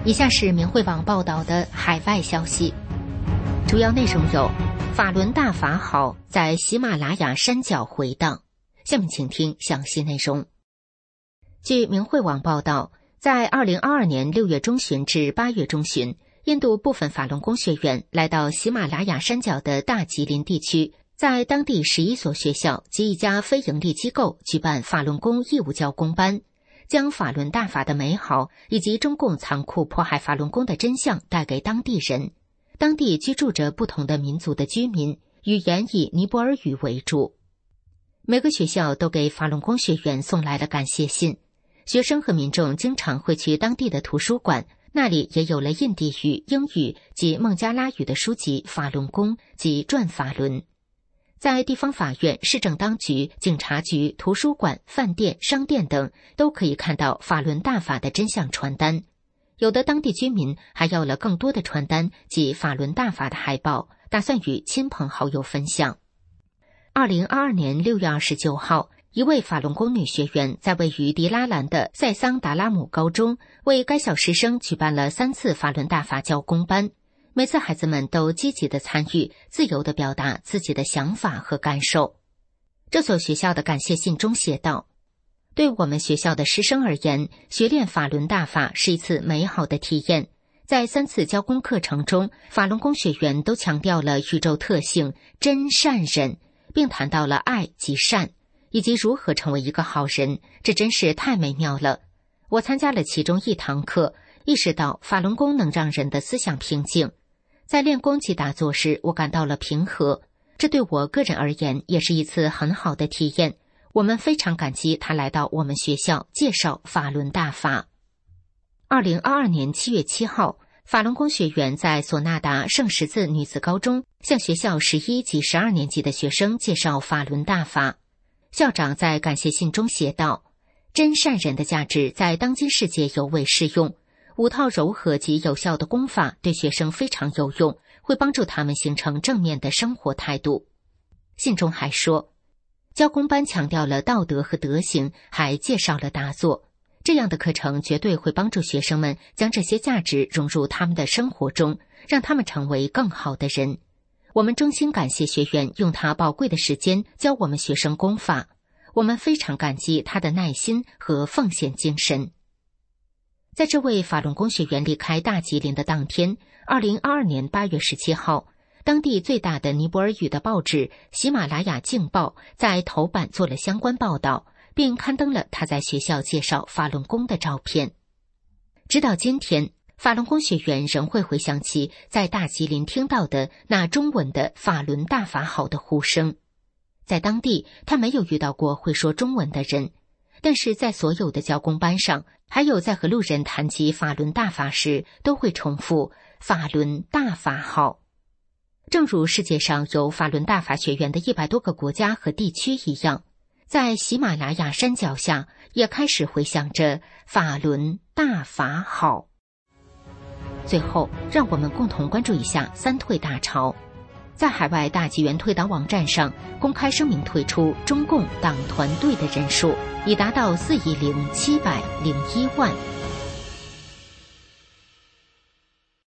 以下是明慧网报道的海外消息，主要内容有：法轮大法好，在喜马拉雅山脚回荡。下面请听详细内容。据明慧网报道，在2022年6月中旬至8月中旬，印度部分法轮功学员来到喜马拉雅山脚的大吉林地区，在当地11所学校及一家非营利机构举办法轮功义务教功班，将法轮大法的美好以及中共残酷迫害法轮功的真相带给当地人。当地居住着不同的民族的居民，语言以尼泊尔语为主。每个学校都给法轮功学员送来了感谢信。学生和民众经常会去当地的图书馆，那里也有了印地语、英语及孟加拉语的书籍《法轮功》及《转法轮》。在地方法院、市政当局、警察局、图书馆、饭店、商店等都可以看到法轮大法的真相传单。有的当地居民还要了更多的传单及法轮大法的海报，打算与亲朋好友分享。2022年6月29号，一位法轮功女学员在位于迪拉兰的塞桑达拉姆高中为该校师生举办了3次法轮大法教功班，每次孩子们都积极地参与，自由地表达自己的想法和感受。这所学校的感谢信中写道：对我们学校的师生而言，学练法轮大法是一次美好的体验。在3次教功课程中，法轮功学员都强调了宇宙特性真善忍，并谈到了爱及善，以及如何成为一个好人，这真是太美妙了。我参加了其中1堂课，意识到法轮功能让人的思想平静。在练功及打坐时，我感到了平和，这对我个人而言也是一次很好的体验。我们非常感激他来到我们学校介绍法轮大法。2022年7月7号，法轮功学员在索纳达圣十字女子高中向学校11及12年级的学生介绍法轮大法。校长在感谢信中写道：真善忍的价值在当今世界尤为适用，5套柔和及有效的功法对学生非常有用，会帮助他们形成正面的生活态度。信中还说，教功班强调了道德和德行，还介绍了打坐。这样的课程绝对会帮助学生们将这些价值融入他们的生活中，让他们成为更好的人。我们衷心感谢学员用他宝贵的时间教我们学生功法，我们非常感激他的耐心和奉献精神。在这位法轮功学员离开大吉林的当天，2022年8月17号，当地最大的尼泊尔语的报纸《喜马拉雅镜报》在头版做了相关报道，并刊登了他在学校介绍法轮功的照片。直到今天，法轮功学员仍会回想起在大吉林听到的那中文的法轮大法好的呼声。在当地，他没有遇到过会说中文的人，但是在所有的教功班上，还有在和路人谈及法轮大法时，都会重复法轮大法好。正如世界上有法轮大法学员的100多个国家和地区一样，在喜马拉雅山脚下也开始回响着法轮大法好。最后，让我们共同关注一下3退大潮。在海外大纪元退党网站上公开声明退出中共党团队的人数已达到4.701亿。